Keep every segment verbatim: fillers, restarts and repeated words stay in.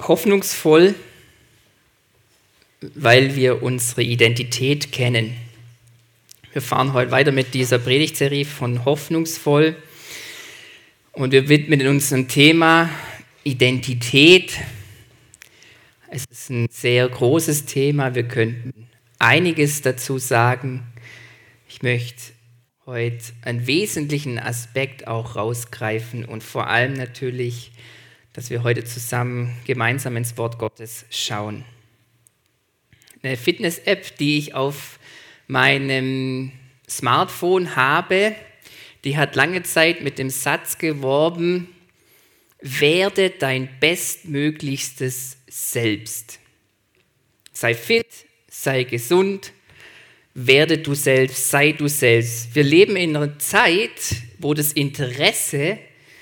Hoffnungsvoll, weil wir unsere Identität kennen. Wir fahren heute weiter mit dieser Predigtserie von Hoffnungsvoll und wir widmen uns dem Thema Identität. Es ist ein sehr großes Thema, wir könnten einiges dazu sagen. Ich möchte heute einen wesentlichen Aspekt auch rausgreifen und vor allem natürlich, dass wir heute zusammen gemeinsam ins Wort Gottes schauen. Eine Fitness-App, die ich auf meinem Smartphone habe, die hat lange Zeit mit dem Satz geworben: Werde dein bestmöglichstes Selbst. Sei fit, sei gesund, werde du selbst, sei du selbst. Wir leben in einer Zeit, wo das Interesse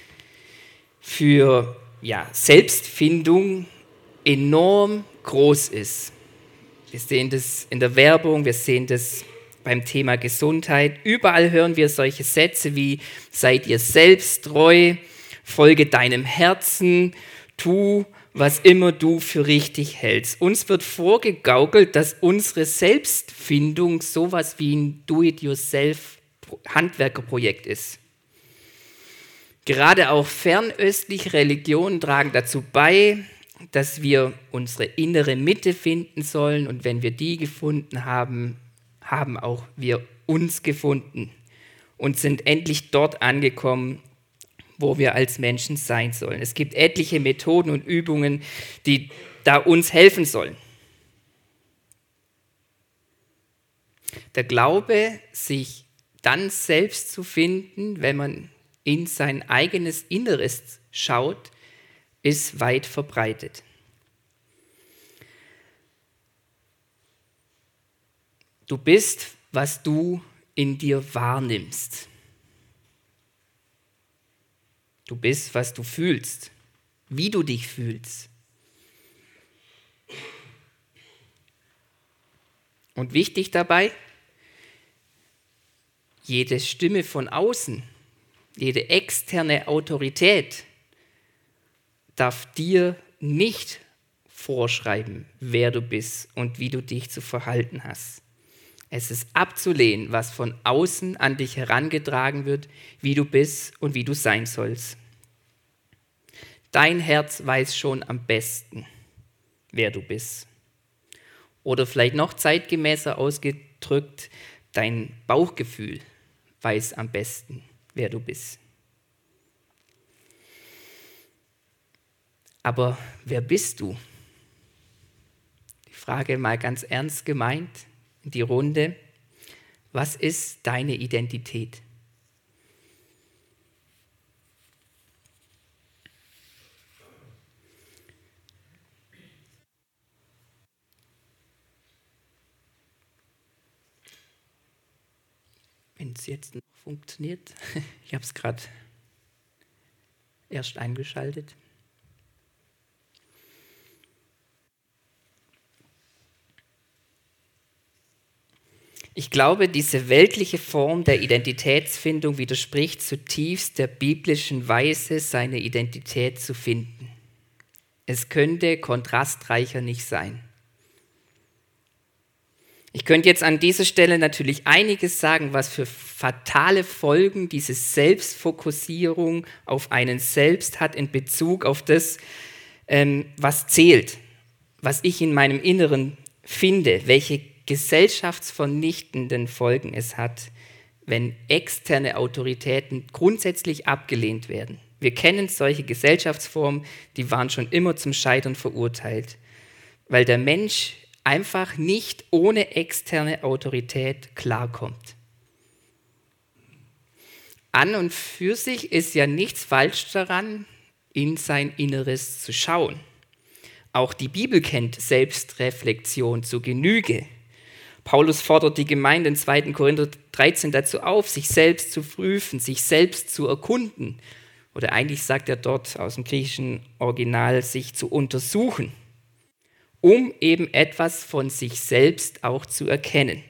für ja, Selbstfindung enorm groß ist. Wir sehen das in der Werbung, wir sehen das beim Thema Gesundheit. Überall hören wir solche Sätze wie: Sei dir selbst treu, folge deinem Herzen, tu, was immer du für richtig hältst. Uns wird vorgegaukelt, dass unsere Selbstfindung sowas wie ein Do-it-yourself-Handwerkerprojekt ist. Gerade auch fernöstliche Religionen tragen dazu bei, dass wir unsere innere Mitte finden sollen, und wenn wir die gefunden haben, haben auch wir uns gefunden und sind endlich dort angekommen, wo wir als Menschen sein sollen. Es gibt etliche Methoden und Übungen, die da uns helfen sollen. Der Glaube, sich dann selbst zu finden, wenn man in sein eigenes Inneres schaut, ist weit verbreitet. Du bist, was du in dir wahrnimmst. Du bist, was du fühlst, wie du dich fühlst. Und wichtig dabei, jede Stimme von außen, jede externe Autorität darf dir nicht vorschreiben, wer du bist und wie du dich zu verhalten hast. Es ist abzulehnen, was von außen an dich herangetragen wird, wie du bist und wie du sein sollst. Dein Herz weiß schon am besten, wer du bist. Oder vielleicht noch zeitgemäßer ausgedrückt, dein Bauchgefühl weiß am besten, wer du bist. Aber wer bist du? Die Frage mal ganz ernst gemeint in die Runde. Was ist deine Identität? Wenn es jetzt noch funktioniert, ich habe es gerade erst eingeschaltet. Ich glaube, diese weltliche Form der Identitätsfindung widerspricht zutiefst der biblischen Weise, seine Identität zu finden. Es könnte kontrastreicher nicht sein. Ich könnte jetzt an dieser Stelle natürlich einiges sagen, was für fatale Folgen diese Selbstfokussierung auf einen selbst hat in Bezug auf das, ähm, was zählt, was ich in meinem Inneren finde, welche gesellschaftsvernichtenden Folgen es hat, wenn externe Autoritäten grundsätzlich abgelehnt werden. Wir kennen solche Gesellschaftsformen, die waren schon immer zum Scheitern verurteilt, weil der Mensch einfach nicht ohne externe Autorität klarkommt. An und für sich ist ja nichts falsch daran, in sein Inneres zu schauen. Auch die Bibel kennt Selbstreflexion zur Genüge. Paulus fordert die Gemeinde in zweiten Korinther dreizehn dazu auf, sich selbst zu prüfen, sich selbst zu erkunden. Oder eigentlich sagt er dort aus dem griechischen Original, sich zu untersuchen, um eben etwas von sich selbst auch zu erkennen.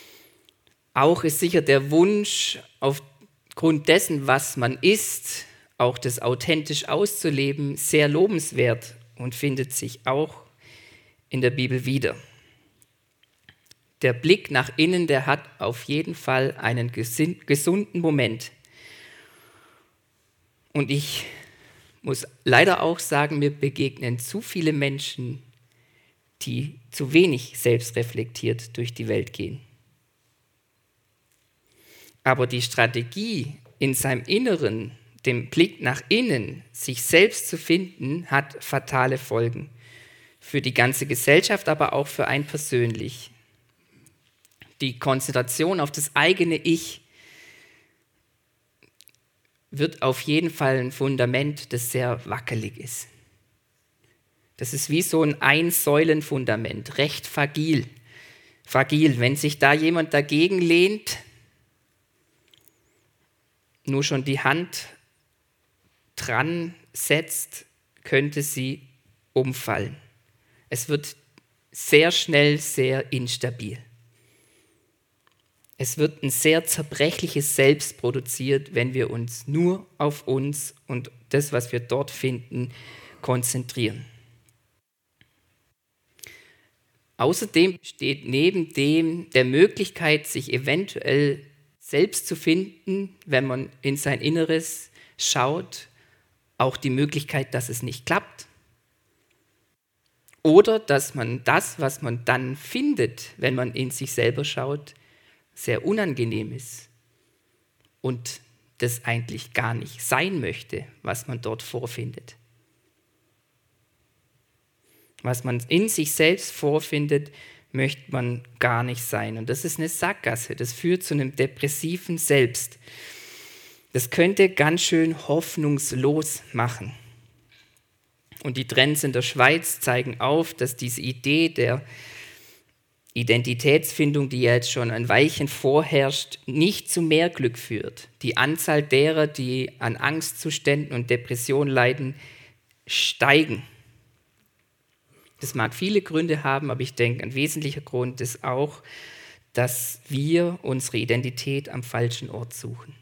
Auch ist sicher der Wunsch, aufgrund dessen, was man ist, auch das authentisch auszuleben, sehr lobenswert und findet sich auch in der Bibel wieder. Der Blick nach innen, der hat auf jeden Fall einen gesunden Moment. Und ich muss leider auch sagen, mir begegnen zu viele Menschen, die zu wenig selbstreflektiert durch die Welt gehen. Aber die Strategie, in seinem Inneren, dem Blick nach innen, sich selbst zu finden, hat fatale Folgen. Für die ganze Gesellschaft, aber auch für einen persönlich. Die Konzentration auf das eigene Ich wird auf jeden Fall ein Fundament, das sehr wackelig ist. Das ist wie so ein Ein-Säulen-Fundament, recht fragil. Fragil, wenn sich da jemand dagegen lehnt, nur schon die Hand dran setzt, könnte sie umfallen. Es wird sehr schnell sehr instabil. Es wird ein sehr zerbrechliches Selbst produziert, wenn wir uns nur auf uns und das, was wir dort finden, konzentrieren. Außerdem steht neben dem der Möglichkeit, sich eventuell selbst zu finden, wenn man in sein Inneres schaut, auch die Möglichkeit, dass es nicht klappt. Oder dass man das, was man dann findet, wenn man in sich selber schaut, sehr unangenehm ist und das eigentlich gar nicht sein möchte, was man dort vorfindet. Was man in sich selbst vorfindet, möchte man gar nicht sein. Und das ist eine Sackgasse, das führt zu einem depressiven Selbst. Das könnte ganz schön hoffnungslos machen. Und die Trends in der Schweiz zeigen auf, dass diese Idee der Identitätsfindung, die ja jetzt schon ein Weilchen vorherrscht, nicht zu mehr Glück führt. Die Anzahl derer, die an Angstzuständen und Depressionen leiden, steigen. Das mag viele Gründe haben, aber ich denke, ein wesentlicher Grund ist auch, dass wir unsere Identität am falschen Ort suchen.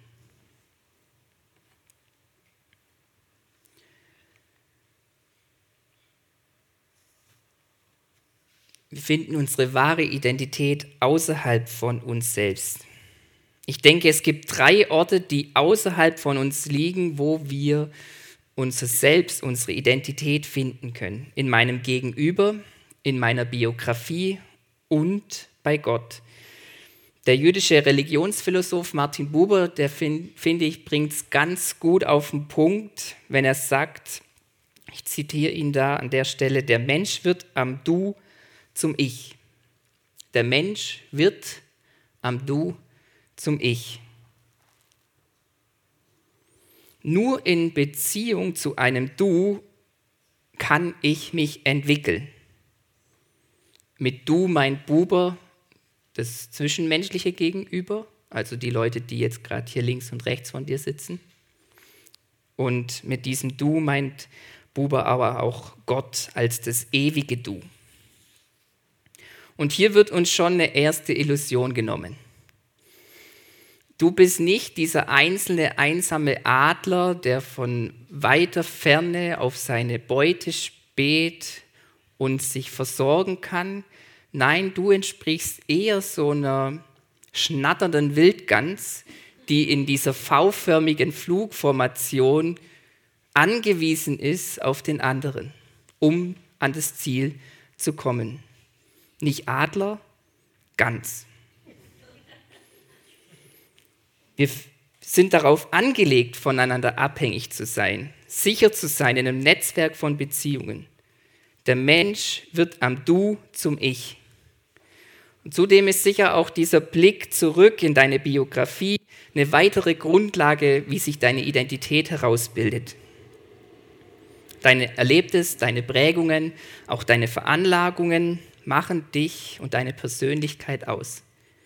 Wir finden unsere wahre Identität außerhalb von uns selbst. Ich denke, es gibt drei Orte, die außerhalb von uns liegen, wo wir unser Selbst, unsere Identität finden können. In meinem Gegenüber, in meiner Biografie und bei Gott. Der jüdische Religionsphilosoph Martin Buber, der find, finde ich, bringt es ganz gut auf den Punkt, wenn er sagt, ich zitiere ihn da an der Stelle, der Mensch wird am Du zum Ich. Der Mensch wird am Du zum Ich. Nur in Beziehung zu einem Du kann ich mich entwickeln. Mit Du meint Buber das zwischenmenschliche Gegenüber, also die Leute, die jetzt gerade hier links und rechts von dir sitzen. Und mit diesem Du meint Buber aber auch Gott als das ewige Du. Und hier wird uns schon eine erste Illusion genommen. Du bist nicht dieser einzelne, einsame Adler, der von weiter Ferne auf seine Beute späht und sich versorgen kann. Nein, du entsprichst eher so einer schnatternden Wildgans, die in dieser V-förmigen Flugformation angewiesen ist auf den anderen, um an das Ziel zu kommen. Nicht Adler, Gans. Wir sind darauf angelegt, voneinander abhängig zu sein, sicher zu sein in einem Netzwerk von Beziehungen. Der Mensch wird am Du zum Ich. Und zudem ist sicher auch dieser Blick zurück in deine Biografie eine weitere Grundlage, wie sich deine Identität herausbildet. Deine Erlebtes, deine Prägungen, auch deine Veranlagungen machen dich und deine Persönlichkeit aus.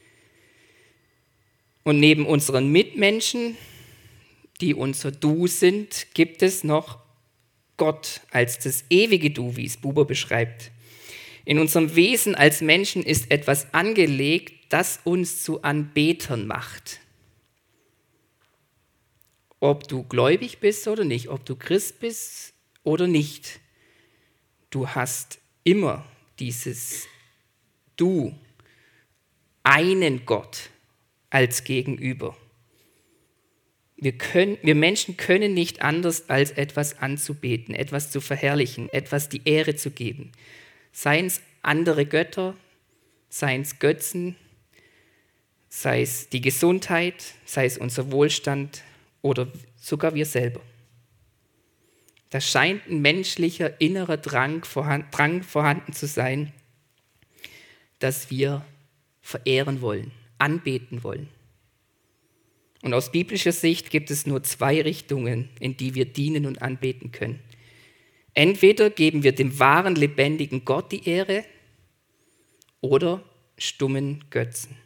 Und neben unseren Mitmenschen, die unser Du sind, gibt es noch Gott als das ewige Du, wie es Buber beschreibt. In unserem Wesen als Menschen ist etwas angelegt, das uns zu Anbetern macht. ob du gläubig bist oder nicht, ob du Christ bist oder nicht. Du hast immer dieses Du, einen Gott als Gegenüber. Wir, können, wir Menschen können nicht anders, als etwas anzubeten, etwas zu verherrlichen, etwas die Ehre zu geben. Seien es andere Götter, seien es Götzen, sei es die Gesundheit, sei es unser Wohlstand oder sogar wir selber. Da scheint ein menschlicher innerer Drang vorhanden, Drang vorhanden zu sein, dass wir verehren wollen, anbeten wollen. Und aus biblischer Sicht gibt es nur zwei Richtungen, in die wir dienen und anbeten können. Entweder geben wir dem wahren, lebendigen Gott die Ehre oder stummen Götzen.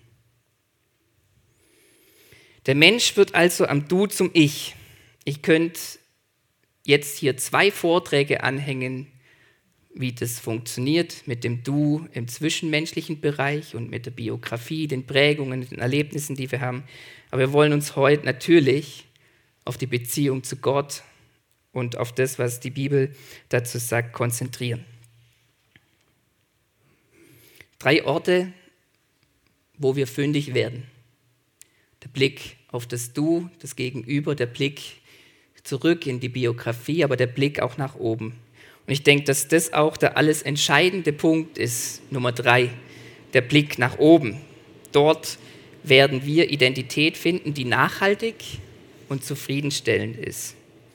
Der Mensch wird also am Du zum Ich. Ich könnte jetzt hier zwei Vorträge anhängen, wie das funktioniert mit dem Du im zwischenmenschlichen Bereich und mit der Biografie, den Prägungen, den Erlebnissen, die wir haben. Aber wir wollen uns heute natürlich auf die Beziehung zu Gott und auf das, was die Bibel dazu sagt, konzentrieren. Drei Orte, wo wir fündig werden. Der Blick auf das Du, das Gegenüber, der Blick zurück in die Biografie, aber der Blick auch nach oben. Und ich denke, dass das auch der alles entscheidende Punkt ist, Nummer drei, der Blick nach oben. Dort werden wir Identität finden, die nachhaltig und zufriedenstellend ist.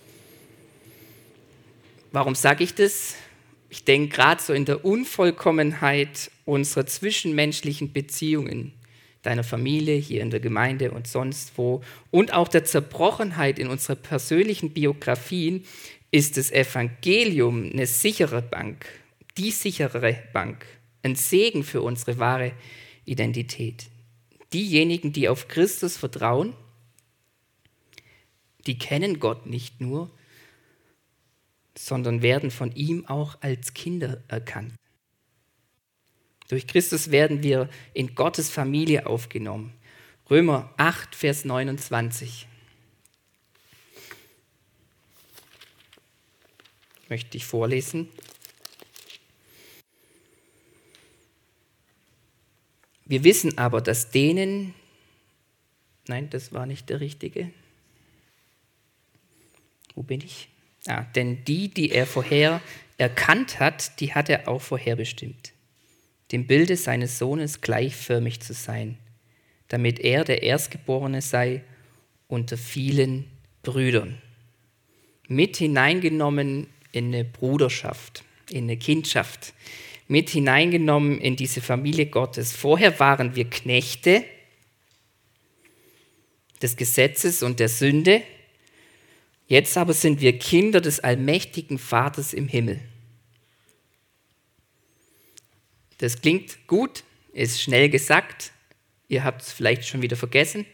Warum sage ich das? Ich denke, gerade so in der Unvollkommenheit unserer zwischenmenschlichen Beziehungen, deiner Familie, hier in der Gemeinde und sonst wo, und auch der Zerbrochenheit in unserer persönlichen Biografien, ist das Evangelium eine sichere Bank, die sichere Bank, ein Segen für unsere wahre Identität. Diejenigen, die auf Christus vertrauen, die kennen Gott nicht nur, sondern werden von ihm auch als Kinder erkannt. Durch Christus werden wir in Gottes Familie aufgenommen. Römer acht, Vers neunundzwanzig. Möchte ich vorlesen. Wir wissen aber, dass denen, nein, das war nicht der richtige. Wo bin ich? Ah, denn die, die er vorher erkannt hat, die hat er auch vorherbestimmt, dem Bilde seines Sohnes gleichförmig zu sein, damit er der Erstgeborene sei unter vielen Brüdern. Mit hineingenommen in eine Bruderschaft, in eine Kindschaft, mit hineingenommen in diese Familie Gottes. Vorher waren wir Knechte des Gesetzes und der Sünde, jetzt aber sind wir Kinder des allmächtigen Vaters im Himmel. Das klingt gut, ist schnell gesagt, ihr habt es vielleicht schon wieder vergessen,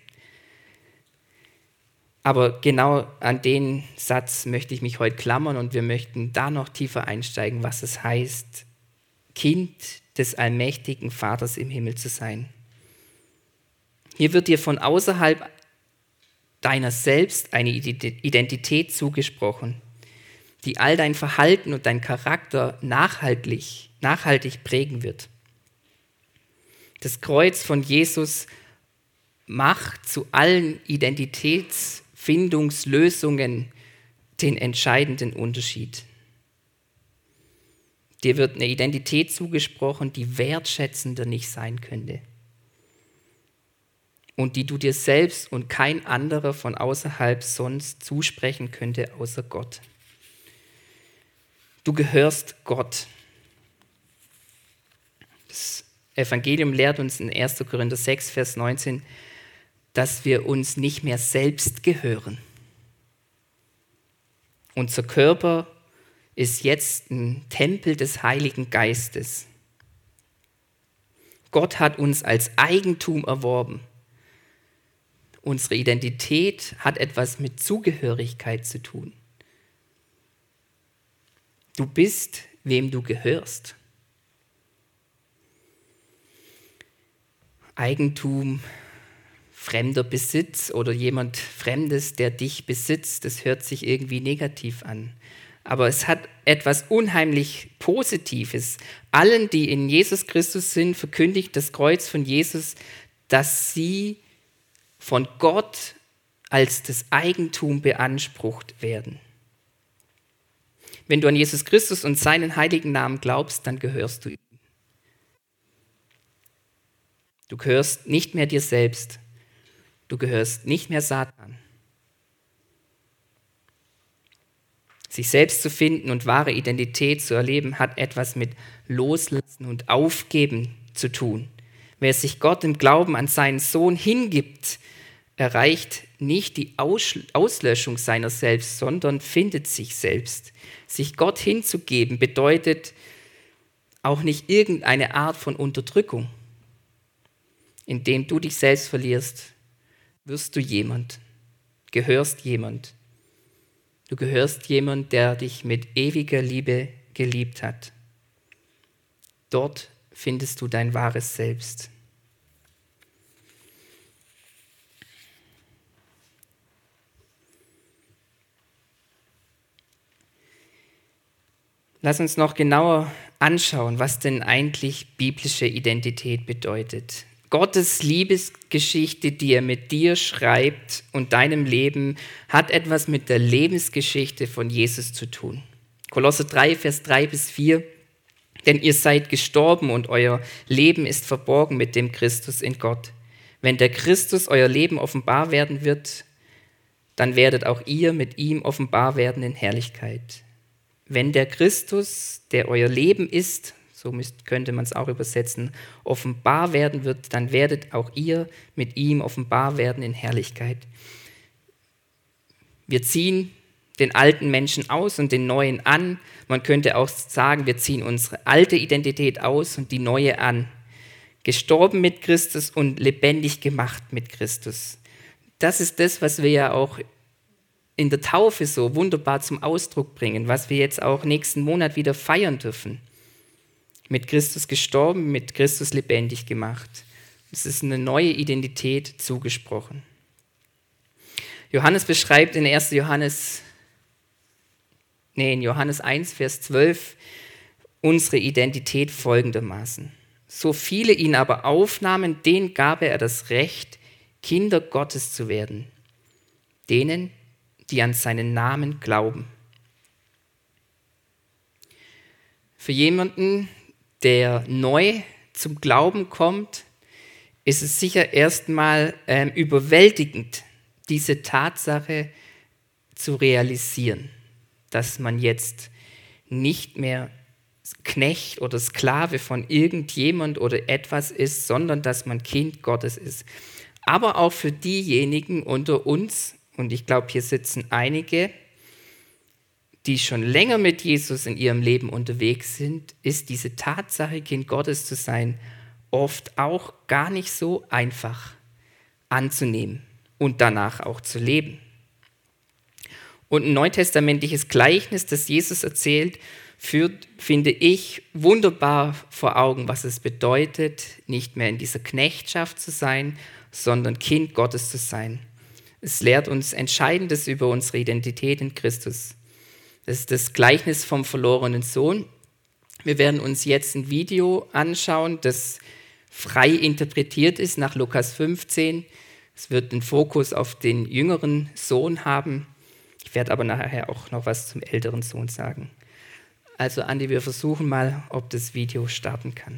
aber genau an den Satz möchte ich mich heute klammern und wir möchten da noch tiefer einsteigen, was es heißt, Kind des allmächtigen Vaters im Himmel zu sein. Hier wird dir von außerhalb deiner selbst eine Identität zugesprochen, die all dein Verhalten und dein Charakter nachhaltig, nachhaltig prägen wird. Das Kreuz von Jesus macht zu allen Identitätsfindungslösungen den entscheidenden Unterschied. Dir wird eine Identität zugesprochen, die wertschätzender nicht sein könnte und die du dir selbst und kein anderer von außerhalb sonst zusprechen könnte, außer Gott. Du gehörst Gott. Das Evangelium lehrt uns in erster Korinther sechs, Vers neunzehn, dass wir uns nicht mehr selbst gehören. Unser Körper ist jetzt ein Tempel des Heiligen Geistes. Gott hat uns als Eigentum erworben. Unsere Identität hat etwas mit Zugehörigkeit zu tun. Du bist, wem du gehörst. Eigentum, fremder Besitz oder jemand Fremdes, der dich besitzt, das hört sich irgendwie negativ an. Aber es hat etwas unheimlich Positives. Allen, die in Jesus Christus sind, verkündigt das Kreuz von Jesus, dass sie von Gott als das Eigentum beansprucht werden. Wenn du an Jesus Christus und seinen heiligen Namen glaubst, dann gehörst du ihm. Du gehörst nicht mehr dir selbst. Du gehörst nicht mehr Satan. Sich selbst zu finden und wahre Identität zu erleben, hat etwas mit Loslassen und Aufgeben zu tun. Wer sich Gott im Glauben an seinen Sohn hingibt, erreicht nicht die Auslöschung seiner selbst, sondern findet sich selbst. Sich Gott hinzugeben bedeutet auch nicht irgendeine Art von Unterdrückung. Indem du dich selbst verlierst, wirst du jemand, gehörst jemand. Du gehörst jemand, der dich mit ewiger Liebe geliebt hat. Dort findest du dein wahres Selbst. Lass uns noch genauer anschauen, was denn eigentlich biblische Identität bedeutet. Gottes Liebesgeschichte, die er mit dir schreibt und deinem Leben, hat etwas mit der Lebensgeschichte von Jesus zu tun. Kolosser drei, Vers drei bis vier. Denn ihr seid gestorben und euer Leben ist verborgen mit dem Christus in Gott. Wenn der Christus euer Leben offenbar werden wird, dann werdet auch ihr mit ihm offenbar werden in Herrlichkeit. Wenn der Christus, der euer Leben ist, so könnte man es auch übersetzen, offenbar werden wird, dann werdet auch ihr mit ihm offenbar werden in Herrlichkeit. Wir ziehen den alten Menschen aus und den neuen an. Man könnte auch sagen, wir ziehen unsere alte Identität aus und die neue an. Gestorben mit Christus und lebendig gemacht mit Christus. Das ist das, was wir ja auch in der Taufe so wunderbar zum Ausdruck bringen, was wir jetzt auch nächsten Monat wieder feiern dürfen. Mit Christus gestorben, mit Christus lebendig gemacht. Es ist eine neue Identität zugesprochen. Johannes beschreibt in ersten Johannes, nee, in Johannes eins, Vers zwölf, unsere Identität folgendermaßen. So viele ihn aber aufnahmen, denen gab er das Recht, Kinder Gottes zu werden. Denen, die an seinen Namen glauben. Für jemanden, der neu zum Glauben kommt, ist es sicher erstmal ähm, überwältigend, diese Tatsache zu realisieren, dass man jetzt nicht mehr Knecht oder Sklave von irgendjemand oder etwas ist, sondern dass man Kind Gottes ist. Aber auch für diejenigen unter uns, und ich glaube, hier sitzen einige, die schon länger mit Jesus in ihrem Leben unterwegs sind, ist diese Tatsache, Kind Gottes zu sein, oft auch gar nicht so einfach anzunehmen und danach auch zu leben. Und ein neutestamentliches Gleichnis, das Jesus erzählt, führt, finde ich, wunderbar vor Augen, was es bedeutet, nicht mehr in dieser Knechtschaft zu sein, sondern Kind Gottes zu sein. Es lehrt uns Entscheidendes über unsere Identität in Christus. Das ist das Gleichnis vom verlorenen Sohn. Wir werden uns jetzt ein Video anschauen, das frei interpretiert ist nach Lukas fünfzehn. Es wird den Fokus auf den jüngeren Sohn haben. Ich werde aber nachher auch noch was zum älteren Sohn sagen. Also Andi, wir versuchen mal, ob das Video starten kann.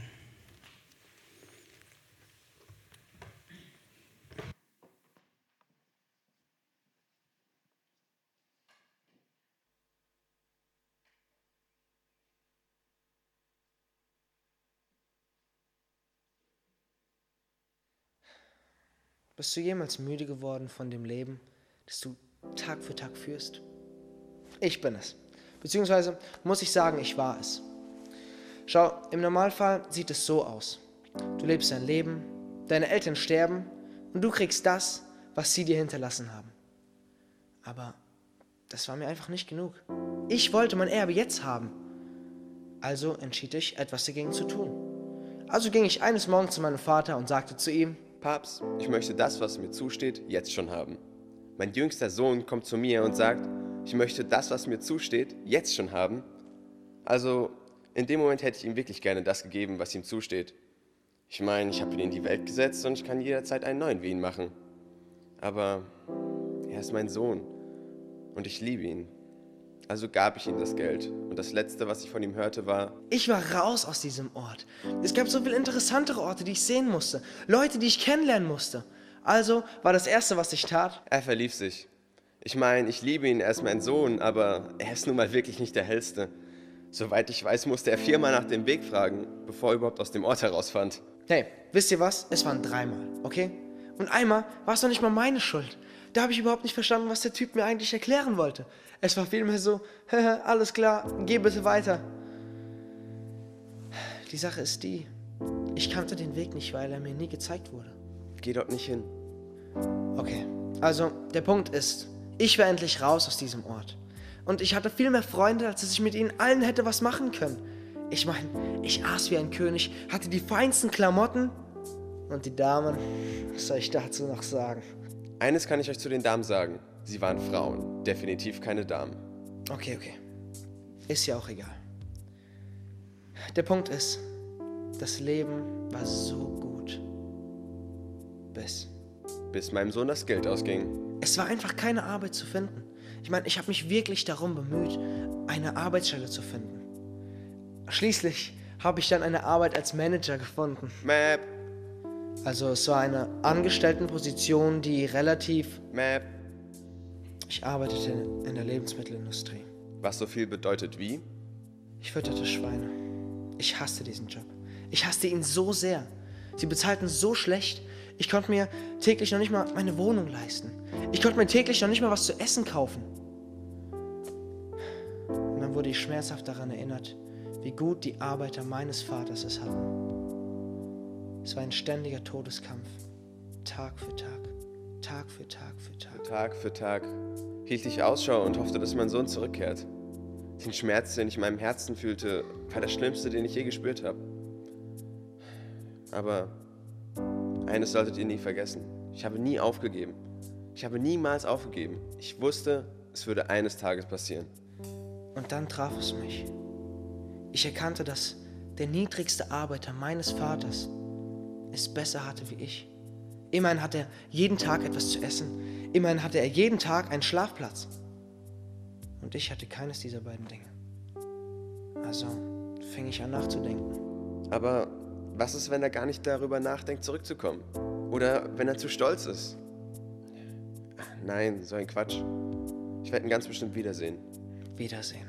Bist du jemals müde geworden von dem Leben, das du Tag für Tag führst? Ich bin es. Beziehungsweise muss ich sagen, ich war es. Schau, im Normalfall sieht es so aus. Du lebst dein Leben, deine Eltern sterben und du kriegst das, was sie dir hinterlassen haben. Aber das war mir einfach nicht genug. Ich wollte mein Erbe jetzt haben. Also entschied ich, etwas dagegen zu tun. Also ging ich eines Morgens zu meinem Vater und sagte zu ihm: Papst, ich möchte das, was mir zusteht, jetzt schon haben. Mein jüngster Sohn kommt zu mir und sagt, ich möchte das, was mir zusteht, jetzt schon haben. Also in dem Moment hätte ich ihm wirklich gerne das gegeben, was ihm zusteht. Ich meine, ich habe ihn in die Welt gesetzt und ich kann jederzeit einen neuen wie ihn machen. Aber er ist mein Sohn und ich liebe ihn. Also gab ich ihm das Geld und das Letzte, was ich von ihm hörte, war: Ich war raus aus diesem Ort. Es gab so viele interessantere Orte, die ich sehen musste. Leute, die ich kennenlernen musste. Also war das Erste, was ich tat: Er verlief sich. Ich meine, ich liebe ihn, er ist mein Sohn, aber er ist nun mal wirklich nicht der Hellste. Soweit ich weiß, musste er viermal nach dem Weg fragen, bevor er überhaupt aus dem Ort herausfand. Hey, wisst ihr was? Es waren dreimal, okay? Und einmal war es noch nicht mal meine Schuld. Da habe ich überhaupt nicht verstanden, was der Typ mir eigentlich erklären wollte. Es war vielmehr so: alles klar, geh bitte weiter. Die Sache ist die, ich kannte den Weg nicht, weil er mir nie gezeigt wurde. Geh dort nicht hin. Okay, also der Punkt ist, ich war endlich raus aus diesem Ort. Und ich hatte viel mehr Freunde, als dass ich mit ihnen allen hätte was machen können. Ich meine, ich aß wie ein König, hatte die feinsten Klamotten. Und die Damen, was soll ich dazu noch sagen? Eines kann ich euch zu den Damen sagen. Sie waren Frauen, definitiv keine Damen. Okay, okay. Ist ja auch egal. Der Punkt ist, das Leben war so gut. Bis. Bis meinem Sohn das Geld ausging. Es war einfach keine Arbeit zu finden. Ich meine, ich habe mich wirklich darum bemüht, eine Arbeitsstelle zu finden. Schließlich habe ich dann eine Arbeit als Manager gefunden. Map. Also es war eine Angestelltenposition, die relativ... Map. Ich arbeitete in der Lebensmittelindustrie. Was so viel bedeutet wie? Ich fütterte Schweine. Ich hasste diesen Job. Ich hasste ihn so sehr. Sie bezahlten so schlecht. Ich konnte mir täglich noch nicht mal meine Wohnung leisten. Ich konnte mir täglich noch nicht mal was zu essen kaufen. Und dann wurde ich schmerzhaft daran erinnert, wie gut die Arbeiter meines Vaters es hatten. Es war ein ständiger Todeskampf. Tag für Tag. Tag für Tag für Tag. Tag für Tag hielt ich Ausschau und hoffte, dass mein Sohn zurückkehrt. Den Schmerz, den ich in meinem Herzen fühlte, war der schlimmste, den ich je gespürt habe. Aber eines solltet ihr nie vergessen. Ich habe nie aufgegeben. Ich habe niemals aufgegeben. Ich wusste, es würde eines Tages passieren. Und dann traf es mich. Ich erkannte, dass der niedrigste Arbeiter meines Vaters es besser hatte wie ich. Immerhin hatte er jeden Tag etwas zu essen. Immerhin hatte er jeden Tag einen Schlafplatz. Und ich hatte keines dieser beiden Dinge. Also fing ich an nachzudenken. Aber was ist, wenn er gar nicht darüber nachdenkt, zurückzukommen? Oder wenn er zu stolz ist? Nein, so ein Quatsch. Ich werde ihn ganz bestimmt wiedersehen. Wiedersehen.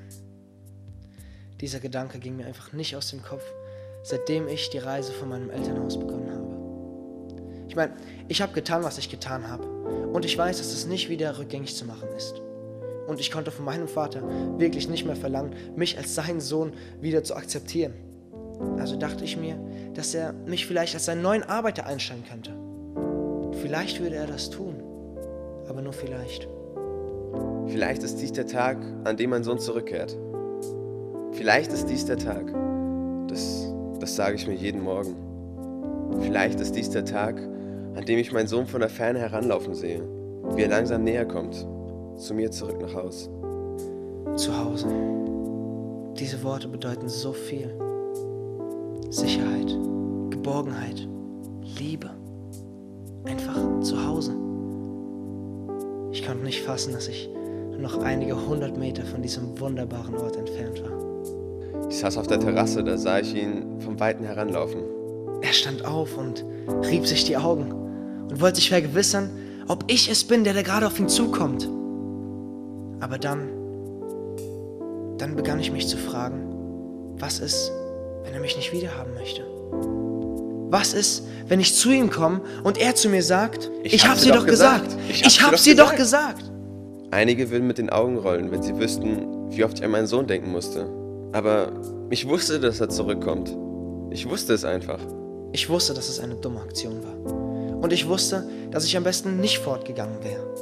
Dieser Gedanke ging mir einfach nicht aus dem Kopf, seitdem ich die Reise von meinem Elternhaus begonnen habe. Ich meine, ich habe getan, was ich getan habe. Und ich weiß, dass es nicht wieder rückgängig zu machen ist. Und ich konnte von meinem Vater wirklich nicht mehr verlangen, mich als seinen Sohn wieder zu akzeptieren. Also dachte ich mir, dass er mich vielleicht als seinen neuen Arbeiter einstellen könnte. Vielleicht würde er das tun, aber nur vielleicht. Vielleicht ist dies der Tag, an dem mein Sohn zurückkehrt. Vielleicht ist dies der Tag. Das, das sage ich mir jeden Morgen. Vielleicht ist dies der Tag, an dem ich meinen Sohn von der Ferne heranlaufen sehe, wie er langsam näher kommt, zu mir zurück nach Haus. Zu Hause. Diese Worte bedeuten so viel. Sicherheit, Geborgenheit, Liebe. Einfach zu Hause. Ich konnte nicht fassen, dass ich nur noch einige hundert Meter von diesem wunderbaren Ort entfernt war. Ich saß auf der Terrasse, da sah ich ihn vom Weiten heranlaufen. Er stand auf und rieb sich die Augen und wollte sich vergewissern, ob ich es bin, der da gerade auf ihn zukommt. Aber dann, dann begann ich mich zu fragen, was ist, wenn er mich nicht wiederhaben möchte? Was ist, wenn ich zu ihm komme und er zu mir sagt, ich, ich habe sie doch gesagt, gesagt. ich, ich habe sie doch gesagt. gesagt. Einige würden mit den Augen rollen, wenn sie wüssten, wie oft ich an meinen Sohn denken musste. Aber ich wusste, dass er zurückkommt. Ich wusste es einfach. Ich wusste, dass es eine dumme Aktion war. Und ich wusste, dass ich am besten nicht fortgegangen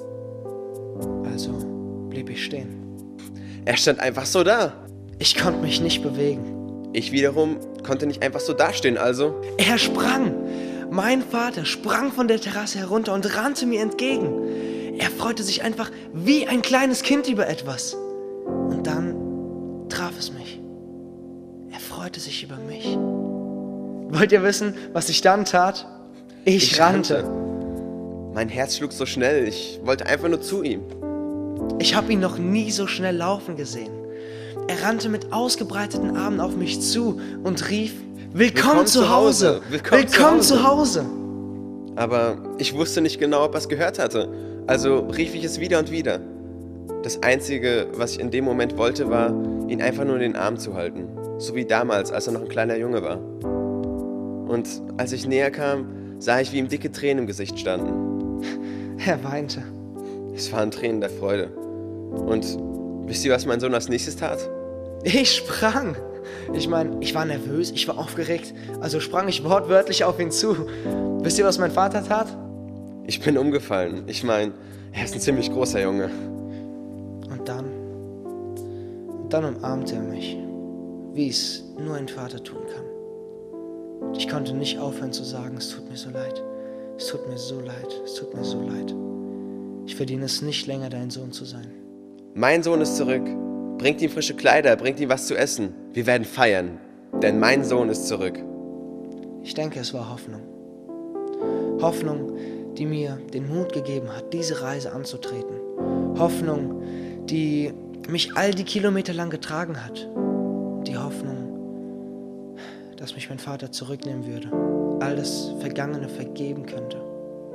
wäre. Also blieb ich stehen. Er stand einfach so da. Ich konnte mich nicht bewegen. Ich wiederum konnte nicht einfach so dastehen, also... Er sprang. Mein Vater sprang von der Terrasse herunter und rannte mir entgegen. Er freute sich einfach wie ein kleines Kind über etwas. Und dann traf es mich. Er freute sich über mich. Wollt ihr wissen, was ich dann tat? Ich, Ich rannte. rannte. Mein Herz schlug so schnell, ich wollte einfach nur zu ihm. Ich habe ihn noch nie so schnell laufen gesehen. Er rannte mit ausgebreiteten Armen auf mich zu und rief, Willkommen, Willkommen zu zu Hause! Hause! Willkommen zu Willkommen Hause!" zu Hause! Aber ich wusste nicht genau, ob er es gehört hatte. Also rief ich es wieder und wieder. Das Einzige, was ich in dem Moment wollte, war, ihn einfach nur in den Arm zu halten. So wie damals, als er noch ein kleiner Junge war. Und als ich näher kam, sah ich, wie ihm dicke Tränen im Gesicht standen. Er weinte. Es waren Tränen der Freude. Und wisst ihr, was mein Sohn als nächstes tat? Ich sprang. Ich meine, ich war nervös, ich war aufgeregt, also sprang ich wortwörtlich auf ihn zu. Wisst ihr, was mein Vater tat? Ich bin umgefallen. Ich meine, er ist ein ziemlich großer Junge. Und dann, und dann umarmte er mich, wie es nur ein Vater tun kann. Ich konnte nicht aufhören zu sagen, es tut mir so leid, es tut mir so leid, es tut mir so leid. Ich verdiene es nicht länger, dein Sohn zu sein. Mein Sohn ist zurück. Bringt ihm frische Kleider, bringt ihm was zu essen. Wir werden feiern, denn mein Sohn ist zurück. Ich denke, es war Hoffnung. Hoffnung, die mir den Mut gegeben hat, diese Reise anzutreten. Hoffnung, die mich all die Kilometer lang getragen hat. Die Hoffnung, dass mich mein Vater zurücknehmen würde, all das Vergangene vergeben könnte.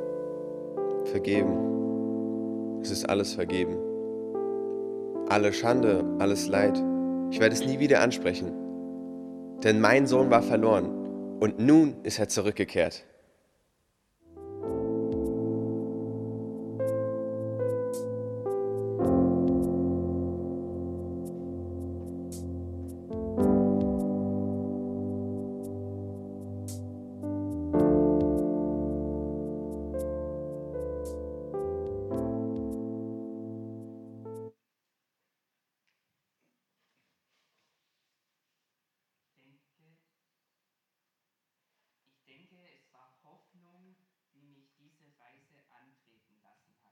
Vergeben. Es ist alles vergeben. Alle Schande, alles Leid. Ich werde es nie wieder ansprechen. Denn mein Sohn war verloren und nun ist er zurückgekehrt. Ich denke, es war Hoffnung, die mich diese Reise antreten lassen hat.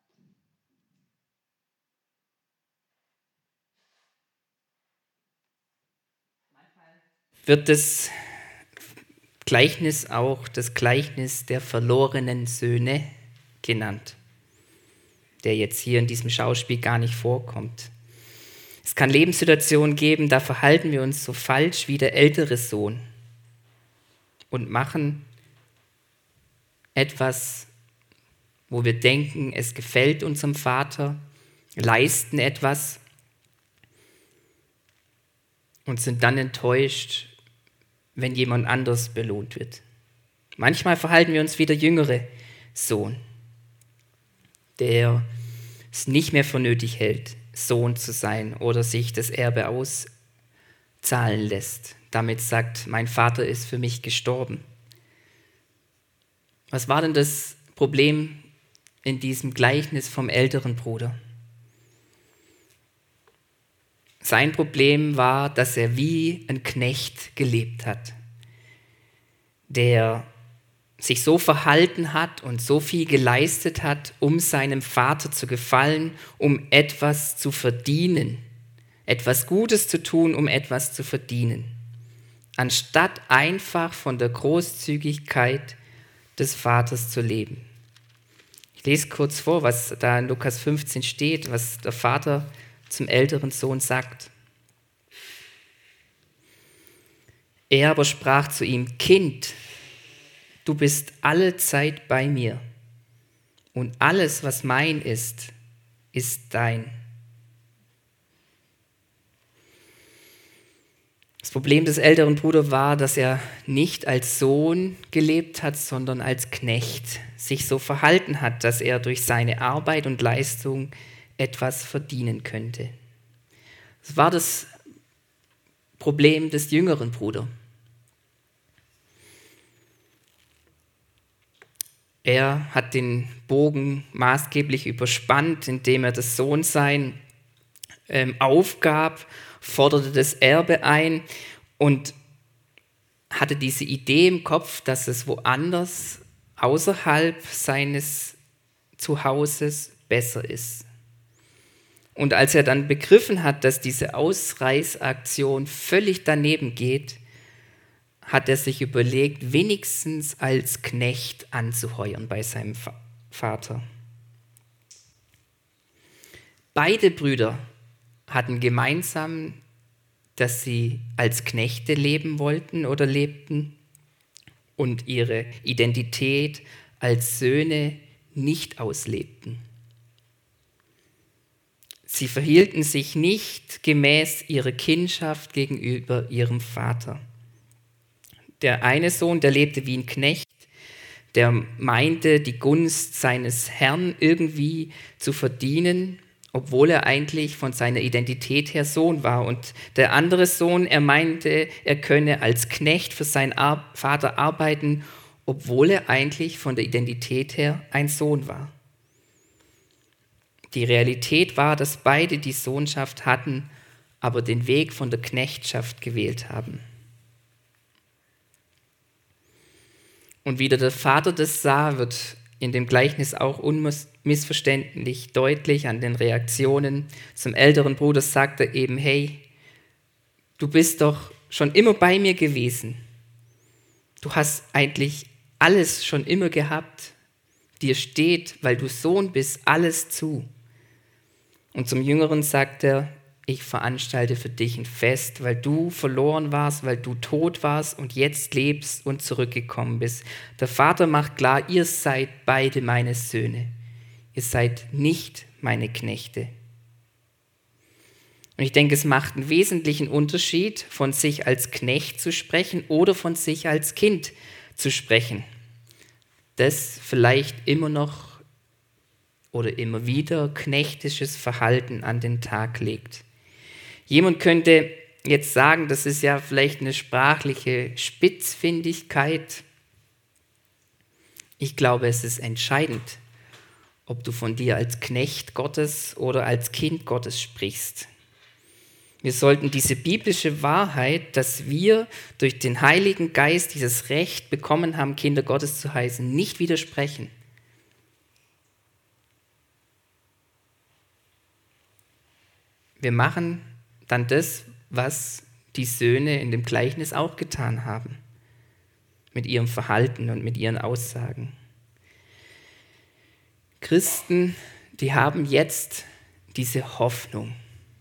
Manchmal wird das Gleichnis auch das Gleichnis der verlorenen Söhne genannt, der jetzt hier in diesem Schauspiel gar nicht vorkommt. Es kann Lebenssituationen geben, da verhalten wir uns so falsch wie der ältere Sohn und machen etwas, wo wir denken, es gefällt unserem Vater, leisten etwas und sind dann enttäuscht, wenn jemand anders belohnt wird. Manchmal verhalten wir uns wie der jüngere Sohn, der es nicht mehr für nötig hält, Sohn zu sein oder sich das Erbe auszahlen lässt. Damit sagt, mein Vater ist für mich gestorben. Was war denn das Problem in diesem Gleichnis vom älteren Bruder? Sein Problem war, dass er wie ein Knecht gelebt hat, der sich so verhalten hat und so viel geleistet hat, um seinem Vater zu gefallen, um etwas zu verdienen, etwas Gutes zu tun, um etwas zu verdienen, anstatt einfach von der Großzügigkeit des Vaters zu leben. Ich lese kurz vor, was da in Lukas fünfzehn steht, was der Vater zum älteren Sohn sagt. Er aber sprach zu ihm: Kind, du bist alle Zeit bei mir, und alles, was mein ist, ist dein. Das Problem des älteren Bruders war, dass er nicht als Sohn gelebt hat, sondern als Knecht, sich so verhalten hat, dass er durch seine Arbeit und Leistung etwas verdienen könnte. Das war das Problem des jüngeren Bruders. Er hat den Bogen maßgeblich überspannt, indem er das Sohnsein ähm, aufgab, forderte das Erbe ein und hatte diese Idee im Kopf, dass es woanders außerhalb seines Zuhauses besser ist. Und als er dann begriffen hat, dass diese Ausreißaktion völlig daneben geht, hat er sich überlegt, wenigstens als Knecht anzuheuern bei seinem Vater. Beide Brüder hatten gemeinsam, dass sie als Knechte leben wollten oder lebten und ihre Identität als Söhne nicht auslebten. Sie verhielten sich nicht gemäß ihrer Kindschaft gegenüber ihrem Vater. Der eine Sohn, der lebte wie ein Knecht, der meinte, die Gunst seines Herrn irgendwie zu verdienen, obwohl er eigentlich von seiner Identität her Sohn war. Und der andere Sohn, er meinte, er könne als Knecht für seinen Ar- Vater arbeiten, obwohl er eigentlich von der Identität her ein Sohn war. Die Realität war, dass beide die Sohnschaft hatten, aber den Weg von der Knechtschaft gewählt haben. Und wie der Vater das sah, wird in dem Gleichnis auch unmissverständlich deutlich an den Reaktionen. Zum älteren Bruder sagt er eben, hey, du bist doch schon immer bei mir gewesen. Du hast eigentlich alles schon immer gehabt. Dir steht, weil du Sohn bist, alles zu. Und zum Jüngeren sagt er, ich veranstalte für dich ein Fest, weil du verloren warst, weil du tot warst und jetzt lebst und zurückgekommen bist. Der Vater macht klar, ihr seid beide meine Söhne. Ihr seid nicht meine Knechte. Und ich denke, es macht einen wesentlichen Unterschied, von sich als Knecht zu sprechen oder von sich als Kind zu sprechen. Das vielleicht immer noch oder immer wieder knechtisches Verhalten an den Tag legt. Jemand könnte jetzt sagen, das ist ja vielleicht eine sprachliche Spitzfindigkeit. Ich glaube, es ist entscheidend, ob du von dir als Knecht Gottes oder als Kind Gottes sprichst. Wir sollten diese biblische Wahrheit, dass wir durch den Heiligen Geist dieses Recht bekommen haben, Kinder Gottes zu heißen, nicht widersprechen. Wir machen dann das, was die Söhne in dem Gleichnis auch getan haben, mit ihrem Verhalten und mit ihren Aussagen. Christen, die haben jetzt diese Hoffnung,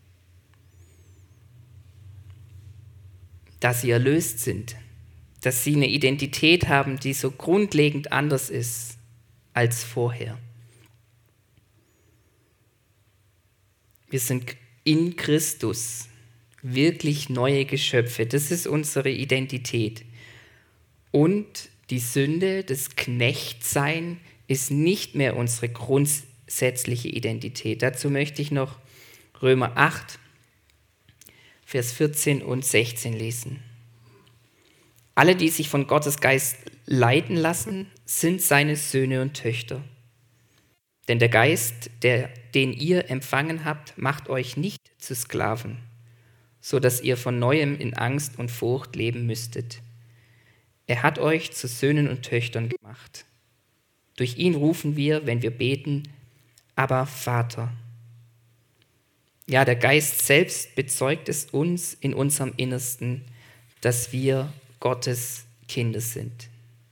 dass sie erlöst sind, dass sie eine Identität haben, die so grundlegend anders ist als vorher. Wir sind in Christus wirklich neue Geschöpfe. Das ist unsere Identität. Und die Sünde, das Knechtsein, ist nicht mehr unsere grundsätzliche Identität. Dazu möchte ich noch Römer acht, Vers vierzehn und sechzehn lesen. Alle, die sich von Gottes Geist leiten lassen, sind seine Söhne und Töchter. Denn der Geist, der, den ihr empfangen habt, macht euch nicht zu Sklaven, so dass ihr von Neuem in Angst und Furcht leben müsstet. Er hat euch zu Söhnen und Töchtern gemacht. Durch ihn rufen wir, wenn wir beten, aber Vater. Ja, der Geist selbst bezeugt es uns in unserem Innersten, dass wir Gottes Kinder sind.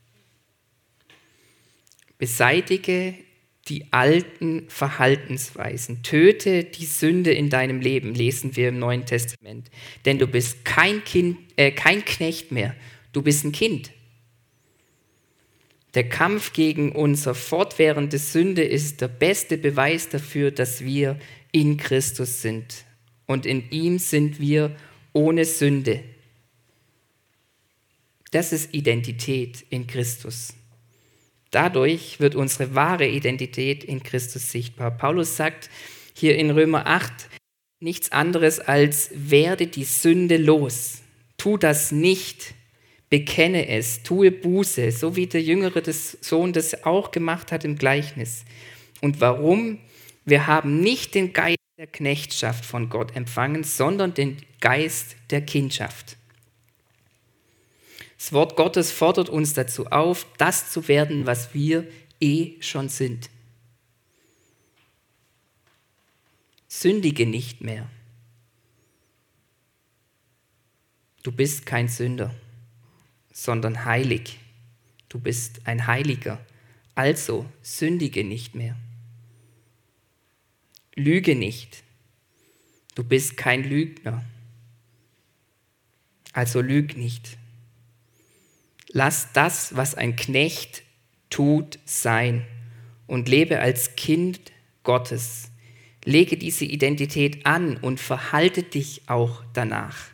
Beseitige die alten Verhaltensweisen. Töte die Sünde in deinem Leben, lesen wir im Neuen Testament. Denn du bist kein Kind, äh, kein Knecht mehr, du bist ein Kind. Der Kampf gegen unsere fortwährende Sünde ist der beste Beweis dafür, dass wir in Christus sind. Und in ihm sind wir ohne Sünde. Das ist Identität in Christus. Dadurch wird unsere wahre Identität in Christus sichtbar. Paulus sagt hier in Römer acht nichts anderes als, werde die Sünde los. Tu das nicht, bekenne es, tue Buße, so wie der jüngere Sohn das auch gemacht hat im Gleichnis. Und warum? Wir haben nicht den Geist der Knechtschaft von Gott empfangen, sondern den Geist der Kindschaft. Das Wort Gottes fordert uns dazu auf, das zu werden, was wir eh schon sind. Sündige nicht mehr. Du bist kein Sünder, sondern heilig. Du bist ein Heiliger. Also sündige nicht mehr. Lüge nicht. Du bist kein Lügner. Also lüg nicht. Lass das, was ein Knecht tut, sein und lebe als Kind Gottes. Lege diese Identität an und verhalte dich auch danach.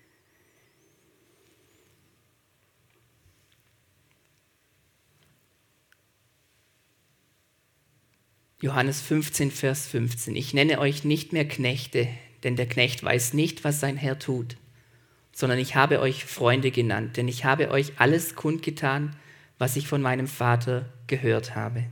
Johannes fünfzehn, Vers fünfzehn. Ich nenne euch nicht mehr Knechte, denn der Knecht weiß nicht, was sein Herr tut, sondern ich habe euch Freunde genannt, denn ich habe euch alles kundgetan, was ich von meinem Vater gehört habe.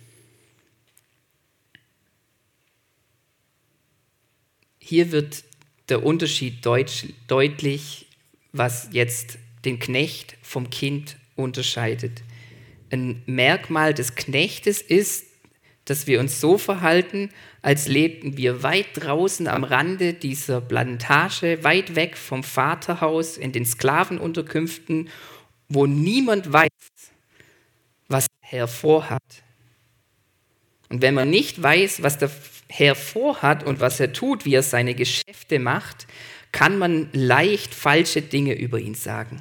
Hier wird der Unterschied deutsch, deutlich, was jetzt den Knecht vom Kind unterscheidet. Ein Merkmal des Knechtes ist, dass wir uns so verhalten, als lebten wir weit draußen am Rande dieser Plantage, weit weg vom Vaterhaus, in den Sklavenunterkünften, wo niemand weiß, was der Herr vorhat. Und wenn man nicht weiß, was der Herr vorhat und was er tut, wie er seine Geschäfte macht, kann man leicht falsche Dinge über ihn sagen.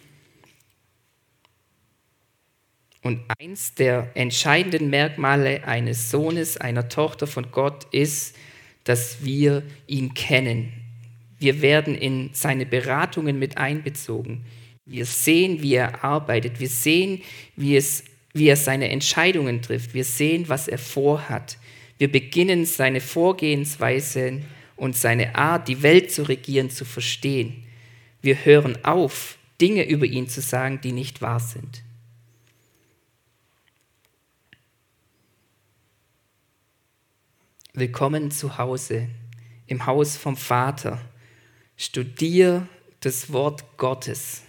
Und eins der entscheidenden Merkmale eines Sohnes, einer Tochter von Gott ist, dass wir ihn kennen. Wir werden in seine Beratungen mit einbezogen. Wir sehen, wie er arbeitet. Wir sehen, wie, es, wie er seine Entscheidungen trifft. Wir sehen, was er vorhat. Wir beginnen, seine Vorgehensweisen und seine Art, die Welt zu regieren, zu verstehen. Wir hören auf, Dinge über ihn zu sagen, die nicht wahr sind. Willkommen zu Hause, im Haus vom Vater. Studier das Wort Gottes.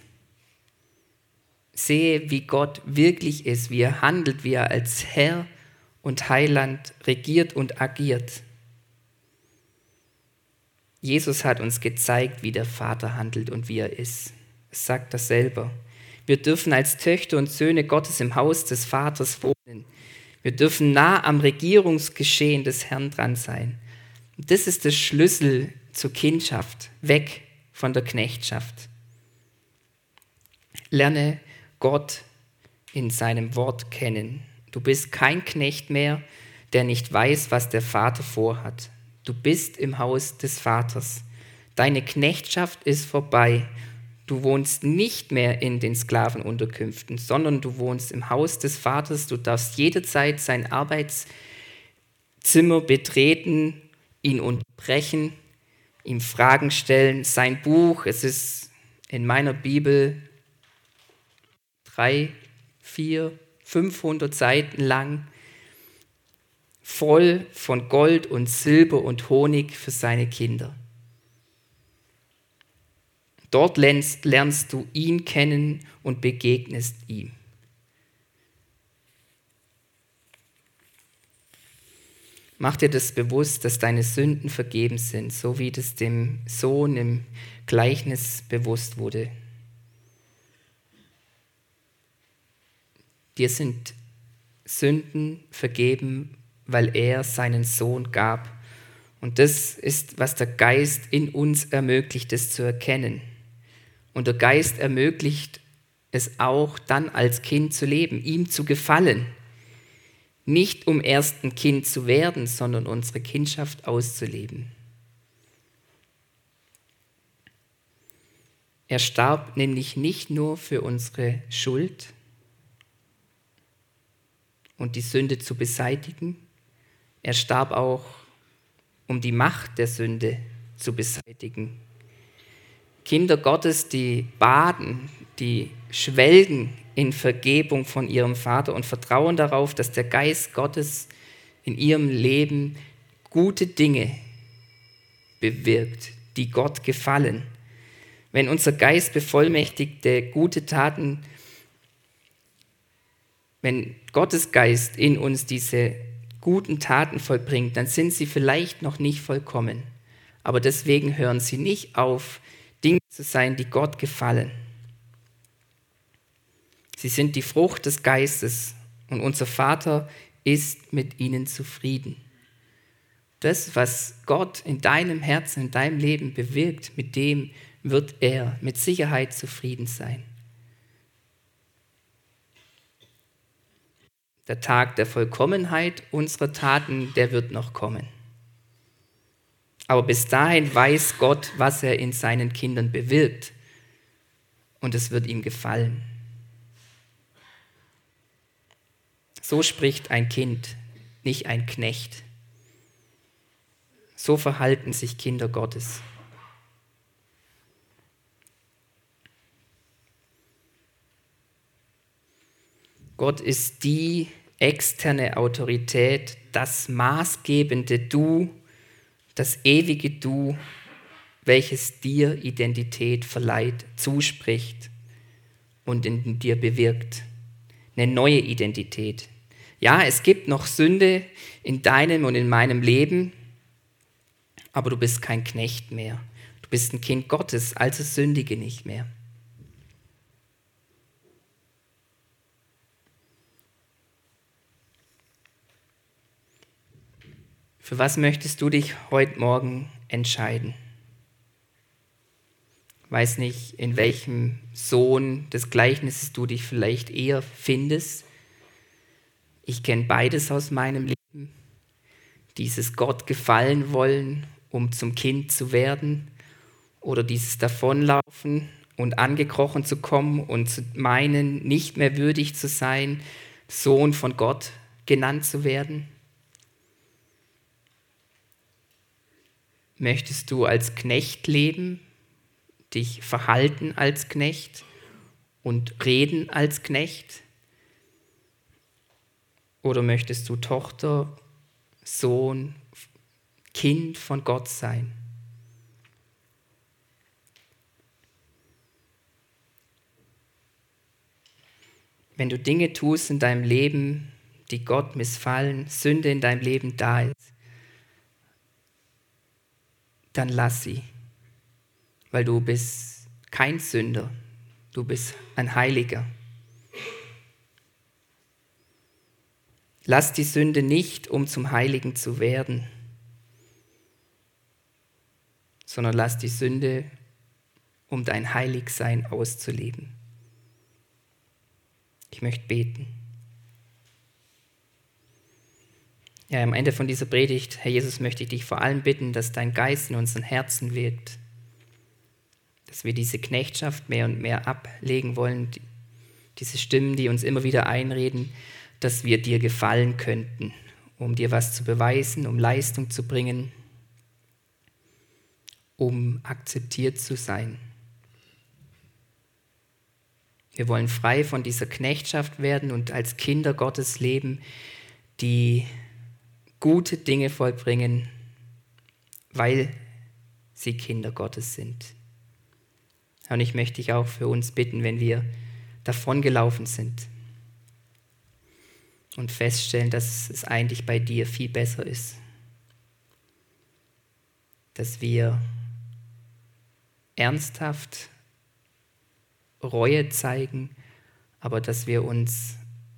Sehe, wie Gott wirklich ist, wie er handelt, wie er als Herr und Heiland regiert und agiert. Jesus hat uns gezeigt, wie der Vater handelt und wie er ist. Es sagt das selber. Wir dürfen als Töchter und Söhne Gottes im Haus des Vaters wohnen. Wir dürfen nah am Regierungsgeschehen des Herrn dran sein. Und das ist der Schlüssel zur Kindschaft, weg von der Knechtschaft. Lerne Gott in seinem Wort kennen. Du bist kein Knecht mehr, der nicht weiß, was der Vater vorhat. Du bist im Haus des Vaters. Deine Knechtschaft ist vorbei. Du wohnst nicht mehr in den Sklavenunterkünften, sondern du wohnst im Haus des Vaters. Du darfst jederzeit sein Arbeitszimmer betreten, ihn unterbrechen, ihm Fragen stellen. Sein Buch, es ist in meiner Bibel drei, vier, fünfhundert Seiten lang, voll von Gold und Silber und Honig für seine Kinder. Dort lernst, lernst du ihn kennen und begegnest ihm. Mach dir das bewusst, dass deine Sünden vergeben sind, so wie das dem Sohn im Gleichnis bewusst wurde. Dir sind Sünden vergeben, weil er seinen Sohn gab. Und das ist, was der Geist in uns ermöglicht, das zu erkennen. Und der Geist ermöglicht es auch, dann als Kind zu leben, ihm zu gefallen. Nicht um erst ein Kind zu werden, sondern unsere Kindschaft auszuleben. Er starb nämlich nicht nur für unsere Schuld und die Sünde zu beseitigen, er starb auch, um die Macht der Sünde zu beseitigen. Kinder Gottes, die baden, die schwelgen in Vergebung von ihrem Vater und vertrauen darauf, dass der Geist Gottes in ihrem Leben gute Dinge bewirkt, die Gott gefallen. Wenn unser Geist bevollmächtigte gute Taten, wenn Gottes Geist in uns diese guten Taten vollbringt, dann sind sie vielleicht noch nicht vollkommen. Aber deswegen hören sie nicht auf, Dinge zu sein, die Gott gefallen. Sie sind die Frucht des Geistes und unser Vater ist mit ihnen zufrieden. Das, was Gott in deinem Herzen, in deinem Leben bewirkt, mit dem wird er mit Sicherheit zufrieden sein. Der Tag der Vollkommenheit unserer Taten, der wird noch kommen. Aber bis dahin weiß Gott, was er in seinen Kindern bewirkt. Und es wird ihm gefallen. So spricht ein Kind, nicht ein Knecht. So verhalten sich Kinder Gottes. Gott ist die externe Autorität, das maßgebende Du, das ewige Du, welches dir Identität verleiht, zuspricht und in dir bewirkt. Eine neue Identität. Ja, es gibt noch Sünde in deinem und in meinem Leben, aber du bist kein Knecht mehr. Du bist ein Kind Gottes, also sündige nicht mehr. Für was möchtest du dich heute Morgen entscheiden? Ich weiß nicht, in welchem Sohn des Gleichnisses du dich vielleicht eher findest. Ich kenne beides aus meinem Leben. Dieses Gott gefallen wollen, um zum Kind zu werden, oder dieses Davonlaufen und angekrochen zu kommen und zu meinen, nicht mehr würdig zu sein, Sohn von Gott genannt zu werden. Möchtest du als Knecht leben, dich verhalten als Knecht und reden als Knecht? Oder möchtest du Tochter, Sohn, Kind von Gott sein? Wenn du Dinge tust in deinem Leben, die Gott missfallen, Sünde in deinem Leben da ist, dann lass sie, weil du bist kein Sünder, du bist ein Heiliger. Lass die Sünde nicht, um zum Heiligen zu werden, sondern lass die Sünde, um dein Heiligsein auszuleben. Ich möchte beten. Ja, am Ende von dieser Predigt, Herr Jesus, möchte ich dich vor allem bitten, dass dein Geist in unseren Herzen wirkt, dass wir diese Knechtschaft mehr und mehr ablegen wollen, diese Stimmen, die uns immer wieder einreden, dass wir dir gefallen könnten, um dir was zu beweisen, um Leistung zu bringen, um akzeptiert zu sein. Wir wollen frei von dieser Knechtschaft werden und als Kinder Gottes leben, die gute Dinge vollbringen, weil sie Kinder Gottes sind. Und ich möchte dich auch für uns bitten, wenn wir davongelaufen sind und feststellen, dass es eigentlich bei dir viel besser ist, dass wir ernsthaft Reue zeigen, aber dass wir uns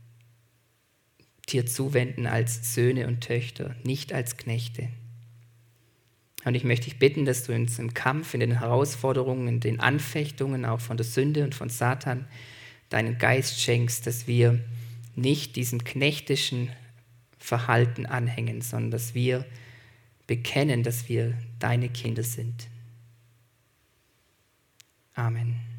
dir zuwenden als Söhne und Töchter, nicht als Knechte. Und ich möchte dich bitten, dass du uns im Kampf, in den Herausforderungen, in den Anfechtungen, auch von der Sünde und von Satan, deinen Geist schenkst, dass wir nicht diesem knechtischen Verhalten anhängen, sondern dass wir bekennen, dass wir deine Kinder sind. Amen.